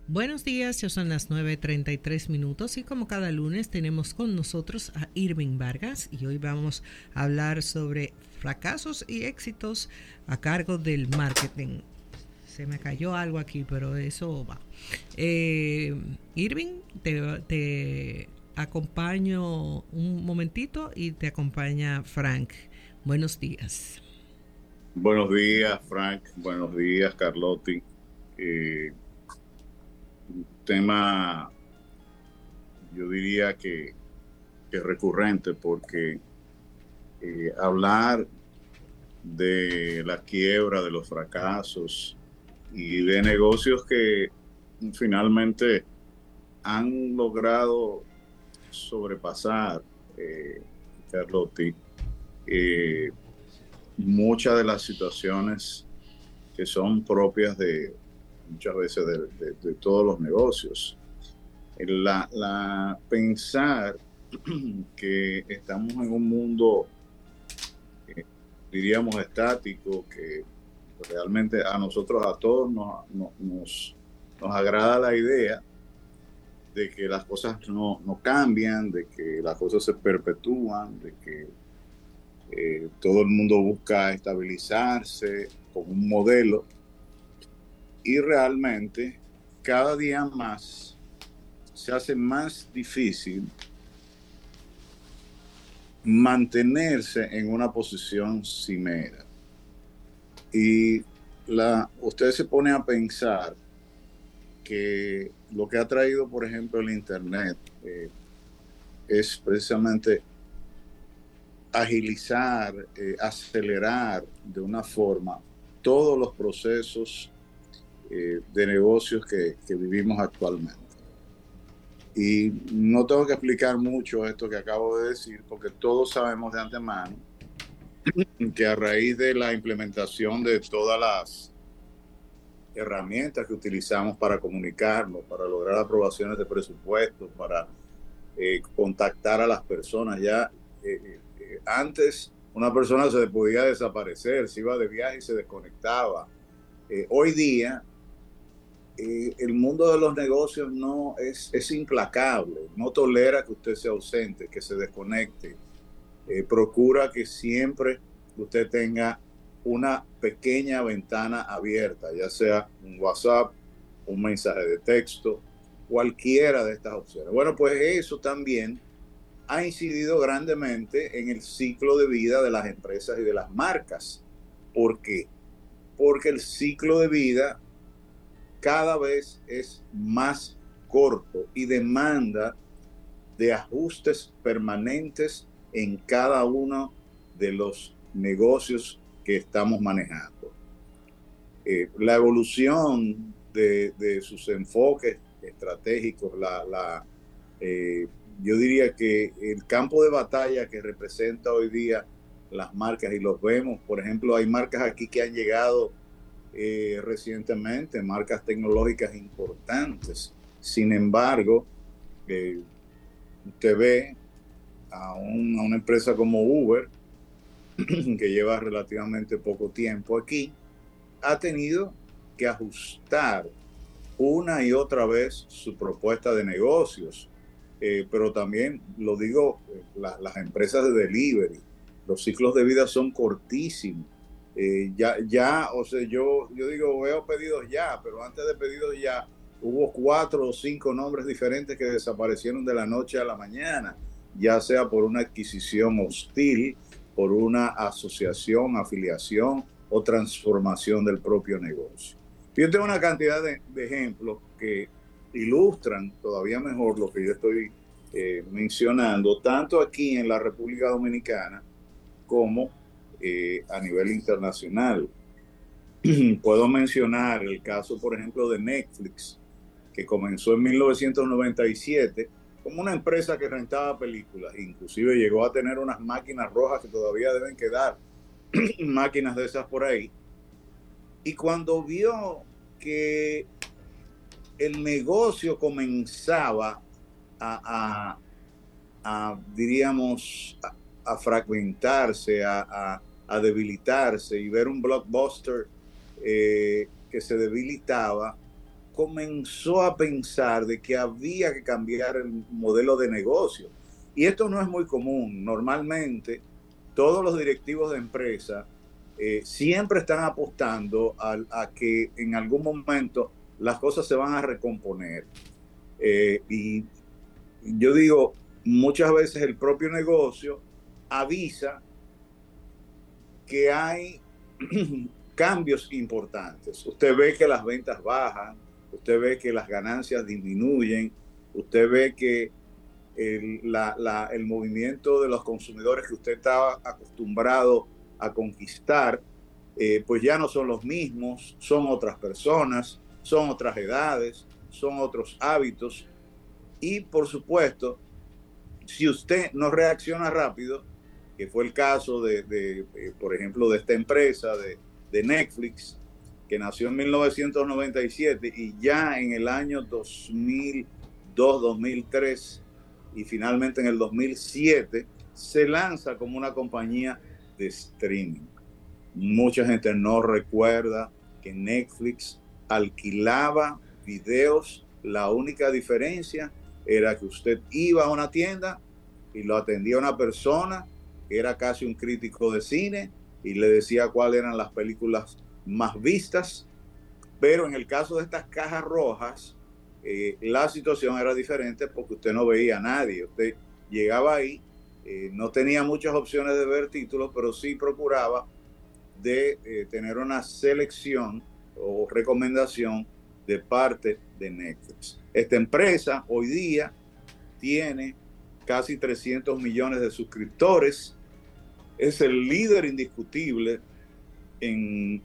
Buenos días, ya son las 9:33 y como cada lunes tenemos con nosotros a Irving Vargas y hoy vamos a hablar sobre fracasos y éxitos a cargo del marketing. Se me cayó algo aquí, pero eso va. Irving, te acompaño un momentito y te acompaña Frank. Buenos días. Buenos días, Frank. Buenos días, Carlotti. Tema, yo diría que recurrente, porque hablar de la quiebra, de los fracasos y de negocios que finalmente han logrado sobrepasar, Carlotti, eh, muchas de las situaciones que son propias de muchas veces de todos los negocios. Pensar que estamos en un mundo, eh, diríamos, estático, que realmente a nosotros, a todos, nos agrada la idea de que las cosas no cambian, de que las cosas se perpetúan, de que todo el mundo busca estabilizarse con un modelo y realmente cada día más se hace más difícil mantenerse en una posición cimera. Y usted se pone a pensar que lo que ha traído, por ejemplo, el Internet es precisamente agilizar, acelerar de una forma todos los procesos de negocios que vivimos actualmente. Y no tengo que explicar mucho esto que acabo de decir, porque todos sabemos de antemano que a raíz de la implementación de todas las herramientas que utilizamos para comunicarnos, para lograr aprobaciones de presupuestos, para contactar a las personas, antes una persona se podía desaparecer, se iba de viaje y se desconectaba. Hoy día el mundo de los negocios no es implacable, no tolera que usted sea ausente, que se desconecte. Procura que siempre usted tenga una pequeña ventana abierta, ya sea un WhatsApp, un mensaje de texto, cualquiera de estas opciones. Bueno, pues eso también ha incidido grandemente en el ciclo de vida de las empresas y de las marcas. ¿Por qué? Porque el ciclo de vida cada vez es más corto y demanda de ajustes permanentes en cada uno de los negocios que estamos manejando. La evolución de sus enfoques estratégicos, yo diría que el campo de batalla que representa hoy día las marcas, y los vemos, por ejemplo, hay marcas aquí que han llegado recientemente, marcas tecnológicas importantes. Sin embargo, usted ve a una empresa como Uber, que lleva relativamente poco tiempo aquí, ha tenido que ajustar una y otra vez su propuesta de negocios. Pero también lo digo, las empresas de delivery, los ciclos de vida son cortísimos. O sea, yo digo, veo pedidos ya, pero antes de pedidos ya hubo 4 o 5 nombres diferentes que desaparecieron de la noche a la mañana, ya sea por una adquisición hostil, por una asociación, afiliación o transformación del propio negocio. Yo tengo una cantidad de ejemplos que ilustran todavía mejor lo que yo estoy mencionando, tanto aquí en la República Dominicana como a nivel internacional. Puedo mencionar el caso, por ejemplo, de Netflix, que comenzó en 1997 como una empresa que rentaba películas, inclusive llegó a tener unas máquinas rojas que todavía deben quedar, máquinas de esas por ahí. Y cuando vio que el negocio comenzaba a, diríamos, a fragmentarse, a debilitarse y ver un blockbuster que se debilitaba, comenzó a pensar de que había que cambiar el modelo de negocio. Y esto no es muy común. Normalmente, todos los directivos de empresa siempre están apostando a que en algún momento las cosas se van a recomponer. Y yo digo, muchas veces el propio negocio avisa que hay cambios importantes. Usted ve que las ventas bajan, usted ve que las ganancias disminuyen, usted ve que el movimiento de los consumidores que usted estaba acostumbrado a conquistar, pues ya no son los mismos, son otras personas, son otras edades, son otros hábitos. Y por supuesto, si usted no reacciona rápido, que fue el caso por ejemplo, de esta empresa de Netflix, que nació en 1997 y ya en el año 2002, 2003 y finalmente en el 2007 se lanza como una compañía de streaming. Mucha gente no recuerda que Netflix alquilaba videos. La única diferencia era que usted iba a una tienda y lo atendía una persona que era casi un crítico de cine y le decía cuáles eran las películas más vistas. Pero en el caso de estas cajas rojas, la situación era diferente porque usted no veía a nadie. Usted llegaba ahí, no tenía muchas opciones de ver títulos, pero sí procuraba de tener una selección o recomendación de parte de Netflix. Esta empresa hoy día tiene casi 300 millones de suscriptores, es el líder indiscutible en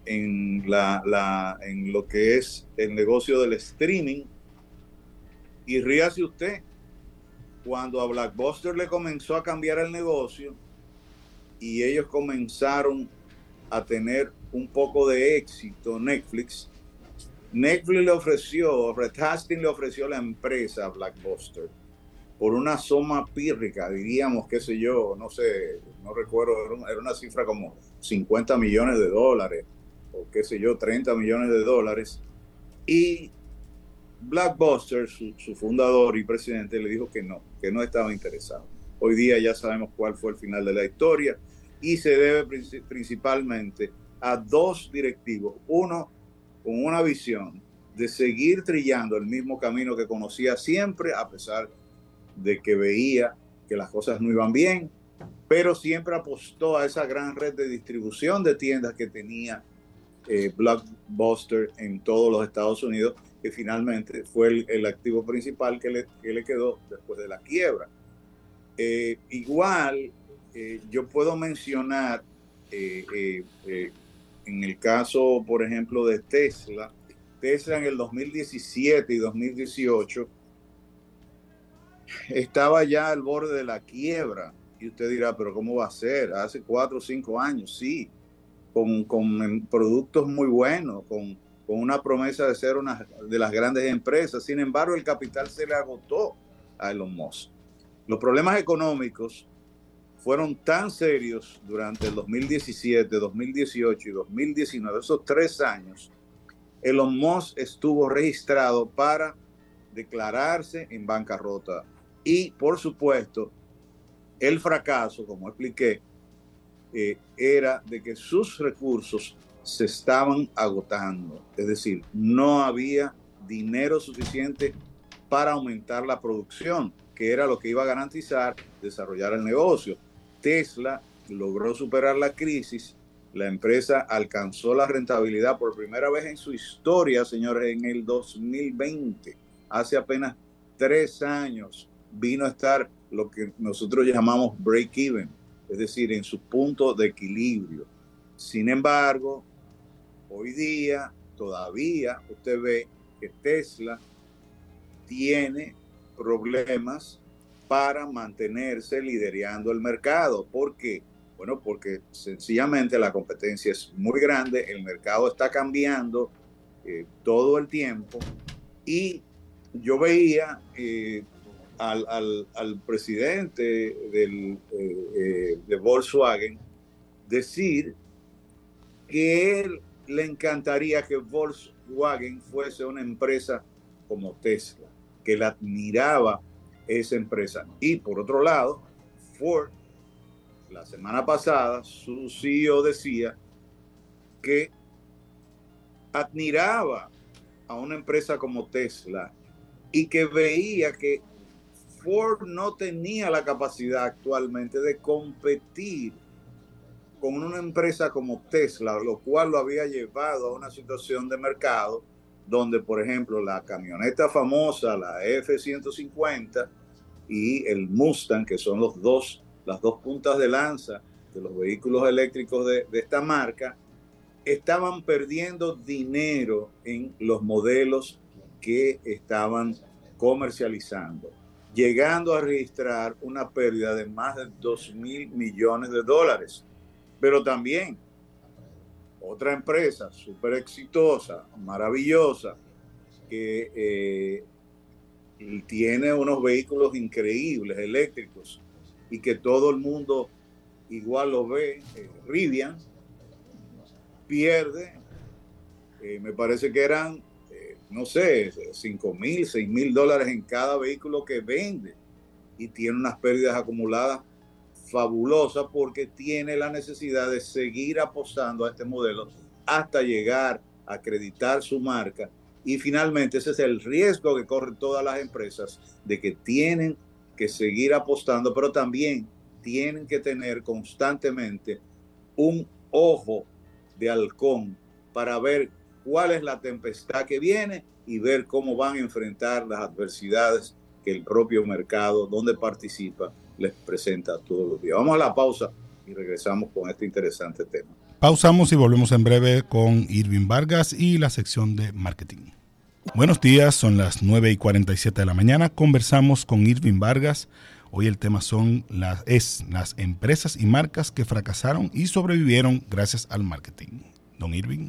lo que es el negocio del streaming. Y ríase usted, cuando a Blockbuster le comenzó a cambiar el negocio y ellos comenzaron a tener un poco de éxito, Netflix le ofreció, Red Hastings le ofreció la empresa a Blockbuster por una suma pírrica, diríamos, qué sé yo, no sé, no recuerdo, era una cifra como 50 millones de dólares, o qué sé yo, 30 millones de dólares. Y Blockbuster, su fundador y presidente, le dijo que no estaba interesado. Hoy día ya sabemos cuál fue el final de la historia y se debe principalmente a dos directivos, uno con una visión de seguir trillando el mismo camino que conocía siempre, a pesar de que veía que las cosas no iban bien, pero siempre apostó a esa gran red de distribución de tiendas que tenía Blockbuster en todos los Estados Unidos, que finalmente fue el activo principal que le quedó después de la quiebra. Igual, yo puedo mencionar en el caso, por ejemplo, de Tesla en el 2017 y 2018 estaba ya al borde de la quiebra. Y usted dirá, pero ¿cómo va a ser? Hace 4 o 5 años, sí, con productos muy buenos, con una promesa de ser una de las grandes empresas. Sin embargo, el capital se le agotó a Elon Musk. Los problemas económicos fueron tan serios durante el 2017, 2018 y 2019, esos 3 años. Elon Musk estuvo registrado para declararse en bancarrota. Y, por supuesto, el fracaso, como expliqué, era de que sus recursos se estaban agotando. Es decir, no había dinero suficiente para aumentar la producción, que era lo que iba a garantizar desarrollar el negocio. Tesla logró superar la crisis. La empresa alcanzó la rentabilidad por primera vez en su historia, señores, en el 2020. Hace apenas 3 años vino a estar lo que nosotros llamamos break-even, es decir, en su punto de equilibrio. Sin embargo, hoy día todavía usted ve que Tesla tiene problemas para mantenerse liderando el mercado. ¿Por qué? Bueno, porque sencillamente la competencia es muy grande, el mercado está cambiando todo el tiempo y yo veía al presidente de Volkswagen decir que él le encantaría que Volkswagen fuese una empresa como Tesla, que la admiraba esa empresa. Y por otro lado, Ford, la semana pasada, su CEO decía que admiraba a una empresa como Tesla y que veía que Ford no tenía la capacidad actualmente de competir con una empresa como Tesla, lo cual lo había llevado a una situación de mercado donde, por ejemplo, la camioneta famosa, la F-150 y el Mustang, que son las dos puntas de lanza de los vehículos eléctricos de esta marca, estaban perdiendo dinero en los modelos que estaban comercializando, llegando a registrar una pérdida de más de $2,000 millones. Pero también otra empresa súper exitosa, maravillosa, que tiene unos vehículos increíbles, eléctricos, y que todo el mundo igual lo ve, Rivian, pierde, me parece que eran, no sé, $5,000, $6,000 en cada vehículo que vende, y tiene unas pérdidas acumuladas fabulosas porque tiene la necesidad de seguir apostando a este modelo hasta llegar a acreditar su marca. Y finalmente ese es el riesgo que corren todas las empresas, de que tienen que seguir apostando, pero también tienen que tener constantemente un ojo de halcón para ver cuál es la tempestad que viene y ver cómo van a enfrentar las adversidades que el propio mercado donde participa les presenta todos los días. Vamos a la pausa y regresamos con este interesante tema. Pausamos y volvemos en breve con Irving Vargas y la sección de marketing. Buenos días, son las 9:47 de la mañana. Conversamos con Irving Vargas. Hoy el tema son las empresas y marcas que fracasaron y sobrevivieron gracias al marketing. Don Irving.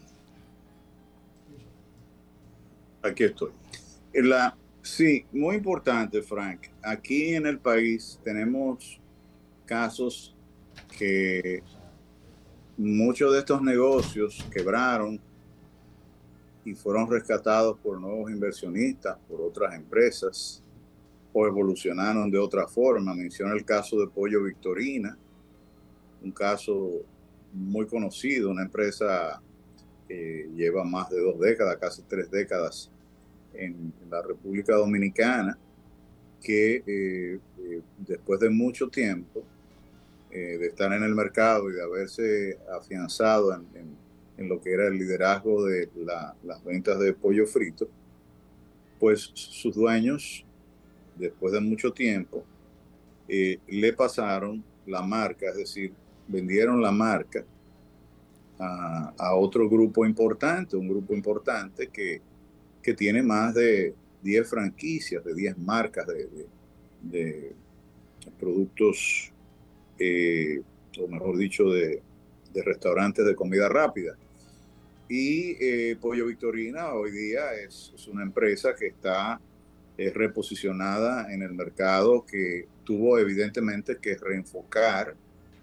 Aquí estoy. Sí, muy importante, Frank. Aquí en el país tenemos casos que muchos de estos negocios quebraron y fueron rescatados por nuevos inversionistas, por otras empresas, o evolucionaron de otra forma. Menciono el caso de Pollo Victorina, un caso muy conocido, una empresa que lleva más de 2 décadas, casi 3 décadas en la República Dominicana, que después de mucho tiempo de estar en el mercado y de haberse afianzado en lo que era el liderazgo de las ventas de pollo frito, pues sus dueños, después de mucho tiempo, le pasaron la marca, es decir, vendieron la marca a otro grupo importante, un grupo importante que tiene más de 10 franquicias, de 10 marcas de productos, o mejor dicho, de restaurantes de comida rápida. Y Pollo Victorina hoy día es una empresa que está reposicionada en el mercado, que tuvo evidentemente que reenfocar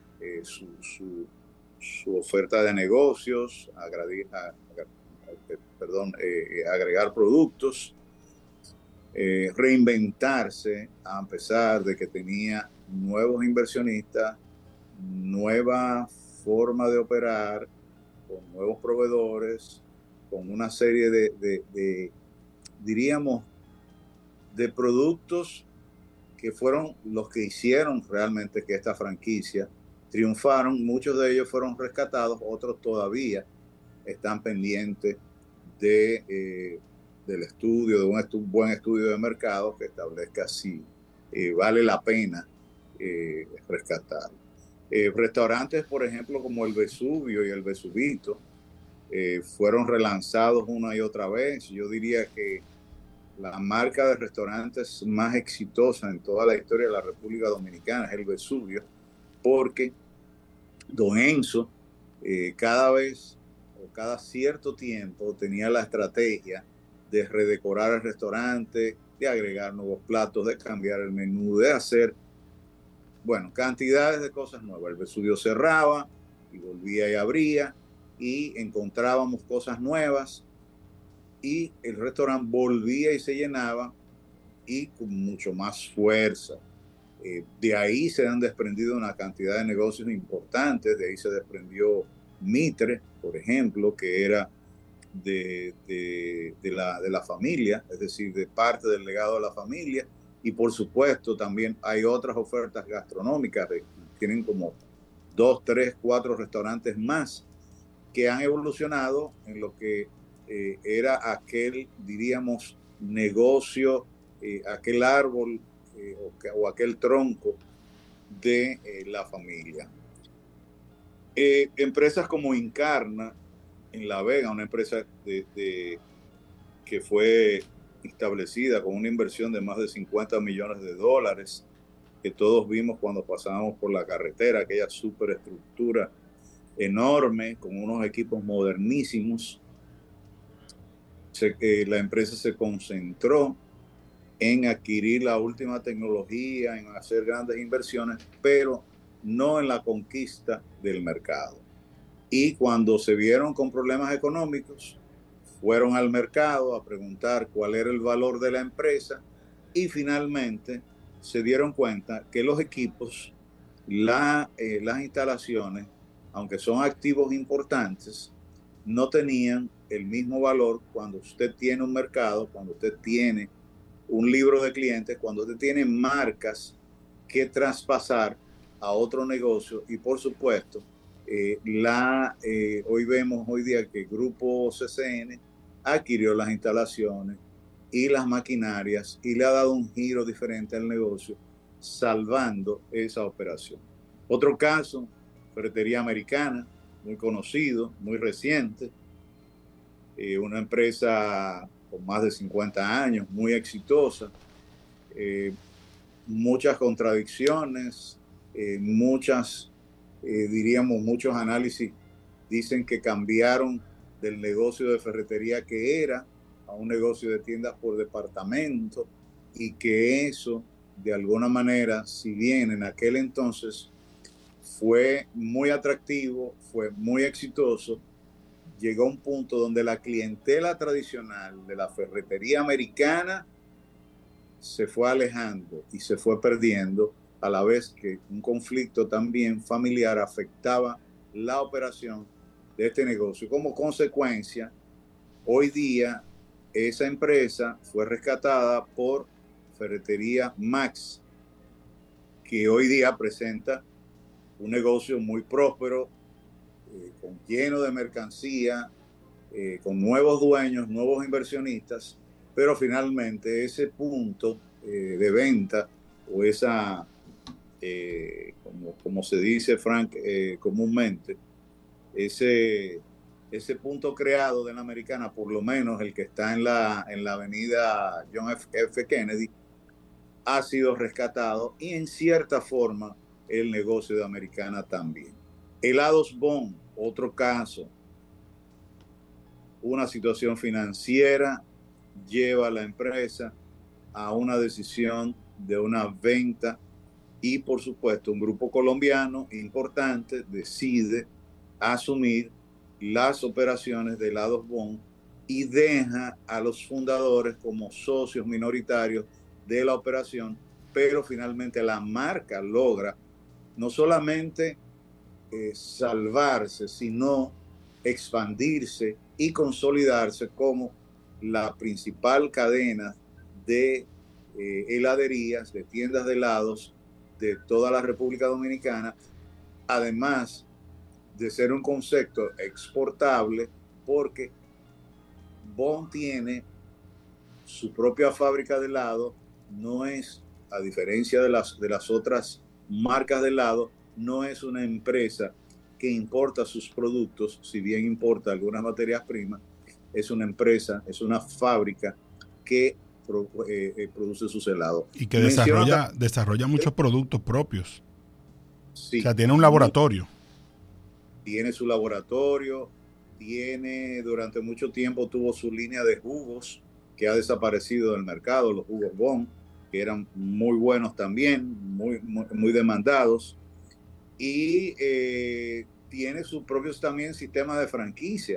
su oferta de negocios, agregar productos, reinventarse, a pesar de que tenía nuevos inversionistas, nueva forma de operar, con nuevos proveedores, con una serie diríamos, de productos que fueron los que hicieron realmente que esta franquicia triunfaron. Muchos de ellos fueron rescatados, otros todavía están pendientes del estudio, de un buen estudio de mercado que establezca si vale la pena rescatar. Restaurantes, por ejemplo, como el Vesubio y el Vesubito, fueron relanzados una y otra vez. Yo diría que la marca de restaurantes más exitosa en toda la historia de la República Dominicana es el Vesubio, porque Don Enzo cada vez o cada cierto tiempo tenía la estrategia de redecorar el restaurante, de agregar nuevos platos, de cambiar el menú, de hacer, bueno, cantidades de cosas nuevas. El Vesubio cerraba y volvía y abría y encontrábamos cosas nuevas. y el restaurante volvía y se llenaba y con mucho más fuerza. De ahí se han desprendido una cantidad de negocios importantes. De ahí se desprendió Mitre, por ejemplo, que era de la familia, es decir, de parte del legado de la familia. Y por supuesto también hay otras ofertas gastronómicas, tienen como 2, 3, 4 restaurantes más que han evolucionado en lo que era aquel, diríamos, negocio, aquel árbol o aquel tronco de la familia. Empresas como Incarna en La Vega, una empresa que fue establecida con una inversión de más de $50 millones, que todos vimos cuando pasábamos por la carretera, aquella superestructura enorme con unos equipos modernísimos. La empresa se concentró en adquirir la última tecnología, en hacer grandes inversiones, pero no en la conquista del mercado. Y cuando se vieron con problemas económicos, fueron al mercado a preguntar cuál era el valor de la empresa y finalmente se dieron cuenta que los equipos, las instalaciones, aunque son activos importantes, no tenían el mismo valor cuando usted tiene un mercado, cuando usted tiene un libro de clientes, cuando usted tiene marcas que traspasar a otro negocio. Y por supuesto, hoy día que el Grupo CCN adquirió las instalaciones y las maquinarias y le ha dado un giro diferente al negocio, salvando esa operación. Otro caso, Ferretería Americana, muy conocido, muy reciente, una empresa con más de 50 años, muy exitosa, muchas contradicciones, diríamos, muchos análisis dicen que cambiaron del negocio de ferretería que era a un negocio de tiendas por departamento, y que eso, de alguna manera, si bien en aquel entonces fue muy atractivo, fue muy exitoso, llegó a un punto donde la clientela tradicional de la ferretería americana se fue alejando y se fue perdiendo, a la vez que un conflicto también familiar afectaba la operación de este negocio. Como consecuencia, hoy día esa empresa fue rescatada por Ferretería Max, que hoy día presenta un negocio muy próspero, lleno de mercancía, con nuevos dueños, nuevos inversionistas, pero finalmente ese punto de venta o esa, como se dice, Frank, comúnmente, ese punto creado de la Americana, por lo menos el que está en la avenida John F. Kennedy, ha sido rescatado, y en cierta forma el negocio de Americana también. Helados Bon, otro caso, una situación financiera lleva a la empresa a una decisión de una venta, y por supuesto un grupo colombiano importante decide asumir las operaciones de Helados Bon y deja a los fundadores como socios minoritarios de la operación, pero finalmente la marca logra no solamente salvarse, sino expandirse y consolidarse como la principal cadena de heladerías, de tiendas de helados de toda la República Dominicana, además de ser un concepto exportable, porque Bon tiene su propia fábrica de helado. No es, a diferencia de las otras marcas de helado, no es una empresa que importa sus productos, si bien importa algunas materias primas. Es una empresa, es una fábrica que produce sus helados. Y que desarrolla muchos productos propios. Sí, o sea, tiene un laboratorio. Tiene su laboratorio, durante mucho tiempo tuvo su línea de jugos que ha desaparecido del mercado, los jugos Bon, que eran muy buenos también, muy demandados. Y tiene sus propios también sistemas de franquicia.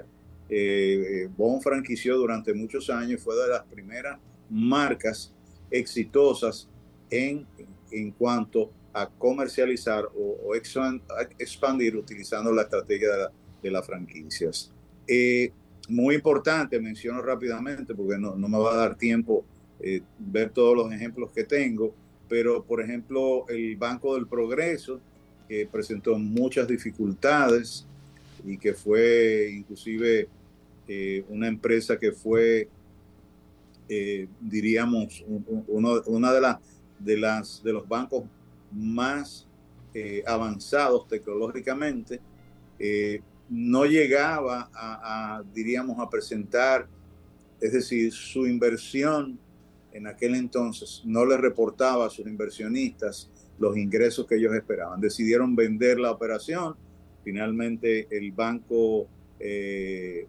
Bond franquició durante muchos años, fue de las primeras marcas exitosas en cuanto a comercializar o expandir utilizando la estrategia de las franquicias. Muy importante, menciono rápidamente porque no me va a dar tiempo ver todos los ejemplos que tengo, pero por ejemplo el Banco del Progreso, que presentó muchas dificultades y que fue inclusive una empresa que fue, diríamos, una de los bancos más avanzados tecnológicamente, no llegaba diríamos, a presentar, es decir, su inversión en aquel entonces no le reportaba a sus inversionistas los ingresos que ellos esperaban. Decidieron vender la operación. Finalmente el banco, el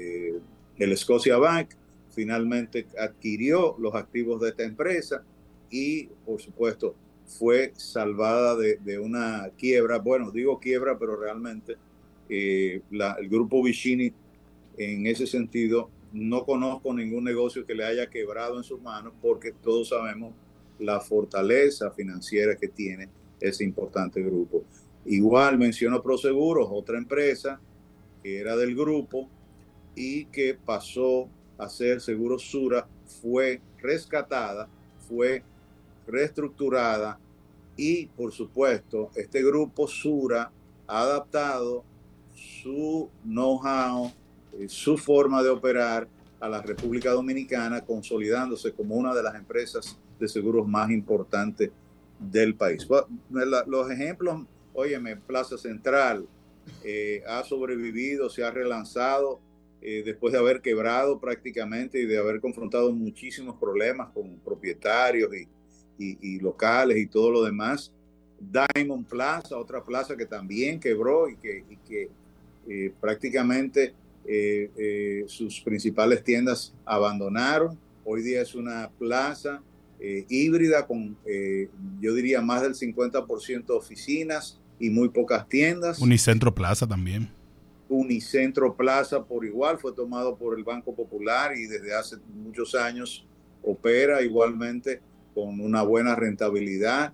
Scotiabank, finalmente adquirió los activos de esta empresa y, por supuesto, fue salvada de una quiebra. Bueno, digo quiebra, pero realmente el grupo Vicini, en ese sentido, no conozco ningún negocio que le haya quebrado en sus manos, porque todos sabemos la fortaleza financiera que tiene ese importante grupo. Igual menciono Proseguros, otra empresa que era del grupo y que pasó a ser Seguros Sura, fue rescatada, fue reestructurada y, por supuesto, este grupo Sura ha adaptado su know-how, su forma de operar a la República Dominicana, consolidándose como una de las empresas de seguros más importantes del país. Los ejemplos, óyeme, Plaza Central ha sobrevivido, se ha relanzado después de haber quebrado prácticamente y de haber confrontado muchísimos problemas con propietarios y locales y todo lo demás. Diamond Plaza, otra plaza que también quebró y que prácticamente sus principales tiendas abandonaron. Hoy día es una plaza híbrida con, yo diría, más del 50% oficinas y muy pocas tiendas. Unicentro Plaza también. Unicentro Plaza por igual fue tomado por el Banco Popular y desde hace muchos años opera igualmente con una buena rentabilidad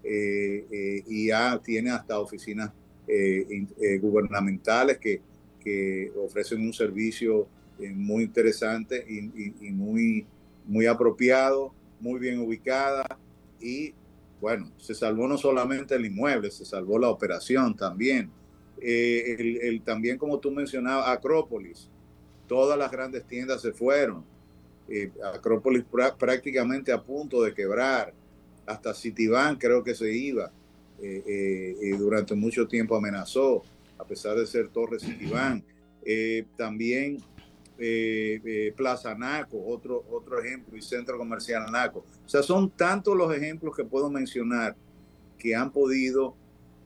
y ya tiene hasta oficinas gubernamentales que ofrecen un servicio muy interesante y muy apropiado, muy bien ubicada y bueno, se salvó no solamente el inmueble, se salvó la operación también. También, como tú mencionabas, Acrópolis, todas las grandes tiendas se fueron. Acrópolis prácticamente a punto de quebrar, hasta Citibank creo que se iba, durante mucho tiempo amenazó, a pesar de ser Torre Citibank. También Plaza Naco, otro ejemplo, y Centro Comercial Naco. O sea, son tantos los ejemplos que puedo mencionar que han podido,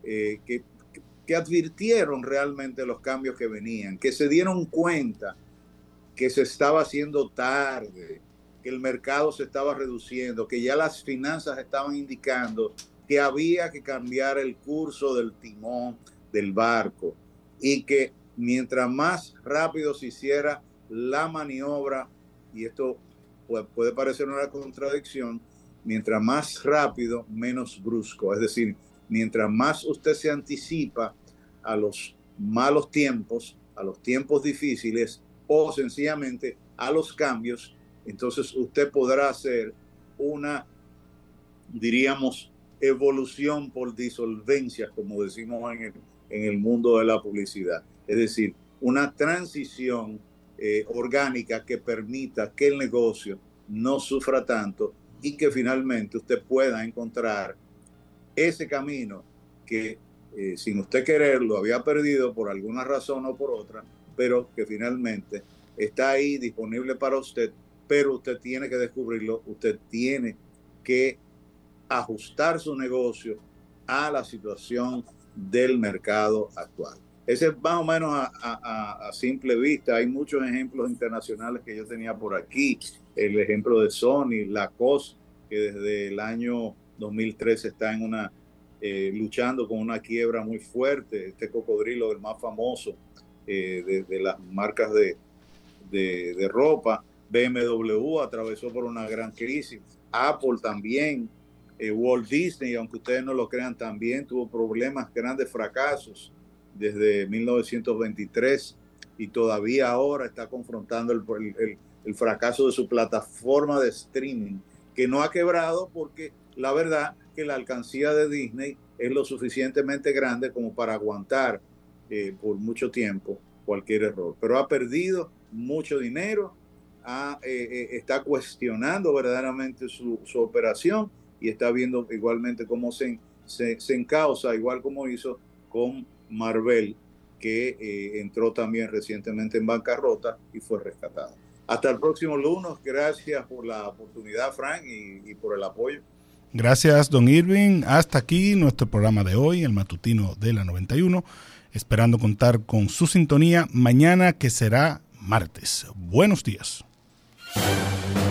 que advirtieron realmente los cambios que venían, que se dieron cuenta que se estaba haciendo tarde, que el mercado se estaba reduciendo, que ya las finanzas estaban indicando que había que cambiar el curso del timón del barco y que mientras más rápido se hiciera la maniobra, y esto puede parecer una contradicción, mientras más rápido, menos brusco. Es decir, mientras más usted se anticipa a los malos tiempos, a los tiempos difíciles o sencillamente a los cambios, entonces usted podrá hacer una, diríamos, evolución por disolvencia, como decimos en el mundo de la publicidad. Es decir, una transición orgánica que permita que el negocio no sufra tanto y que finalmente usted pueda encontrar ese camino que sin usted quererlo había perdido por alguna razón o por otra, pero que finalmente está ahí disponible para usted, pero usted tiene que descubrirlo, usted tiene que ajustar su negocio a la situación del mercado actual. Ese es más o menos a simple vista. Hay muchos ejemplos internacionales que yo tenía por aquí. El ejemplo de Sony, Lacoste, que desde el año 2013 está luchando con una quiebra muy fuerte. Este cocodrilo, el más famoso de las marcas de ropa. BMW atravesó por una gran crisis. Apple también. Walt Disney, aunque ustedes no lo crean, también tuvo problemas, grandes fracasos desde 1923 y todavía ahora está confrontando el fracaso de su plataforma de streaming, que no ha quebrado porque la verdad que la alcancía de Disney es lo suficientemente grande como para aguantar por mucho tiempo cualquier error. Pero ha perdido mucho dinero, está cuestionando verdaderamente su operación y está viendo igualmente cómo se encausa, igual como hizo con Marvel, que entró también recientemente en bancarrota y fue rescatada. Hasta el próximo lunes. Gracias por la oportunidad, Frank, y por el apoyo. Gracias, don Irving. Hasta aquí nuestro programa de hoy, el matutino de la 91. Esperando contar con su sintonía mañana, que será martes. Buenos días.